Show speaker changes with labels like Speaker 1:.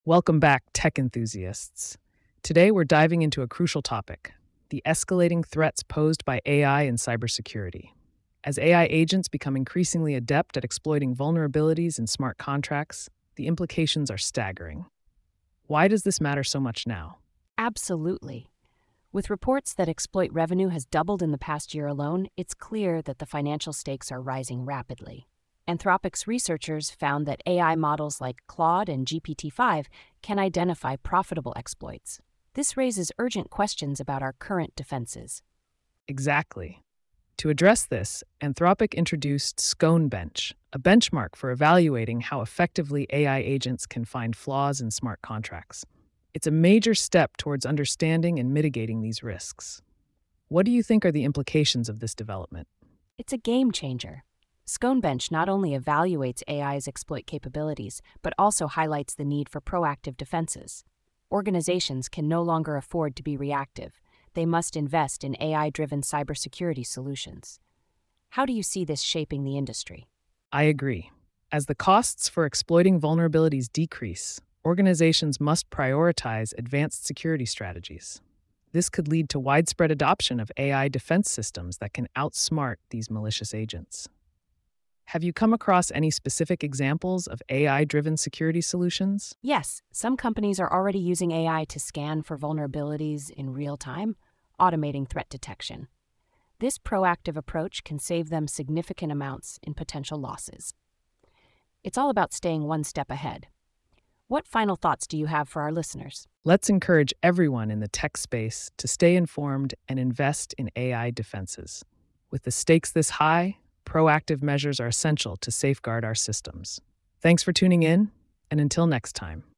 Speaker 1: Welcome back, tech enthusiasts. Today, we're diving into a crucial topic: the escalating threats posed by AI in cybersecurity. As AI agents become increasingly adept at exploiting vulnerabilities in smart contracts, the implications are staggering. Why does this matter so much now?
Speaker 2: Absolutely. With reports that exploit revenue has doubled in the past year alone, it's clear that the financial stakes are rising rapidly. Anthropic's researchers found that AI models like Claude and GPT-5 can identify profitable exploits. This raises urgent questions about our current defenses.
Speaker 1: Exactly. To address this, Anthropic introduced SconeBench, a benchmark for evaluating how effectively AI agents can find flaws in smart contracts. It's a major step towards understanding and mitigating these risks. What do you think are the implications of this development?
Speaker 2: It's a game changer. SconeBench not only evaluates AI's exploit capabilities, but also highlights the need for proactive defenses. Organizations can no longer afford to be reactive. They must invest in AI-driven cybersecurity solutions. How do you see this shaping the industry?
Speaker 1: I agree. As the costs for exploiting vulnerabilities decrease, organizations must prioritize advanced security strategies. This could lead to widespread adoption of AI defense systems that can outsmart these malicious agents. Have you come across any specific examples of AI driven security solutions?
Speaker 2: Yes, some companies are already using AI to scan for vulnerabilities in real time, automating threat detection. This proactive approach can save them significant amounts in potential losses. It's all about staying one step ahead. What final thoughts do you have for our listeners?
Speaker 1: Let's encourage everyone in the tech space to stay informed and invest in AI defenses. With the stakes this high, proactive measures are essential to safeguard our systems. Thanks for tuning in, and until next time.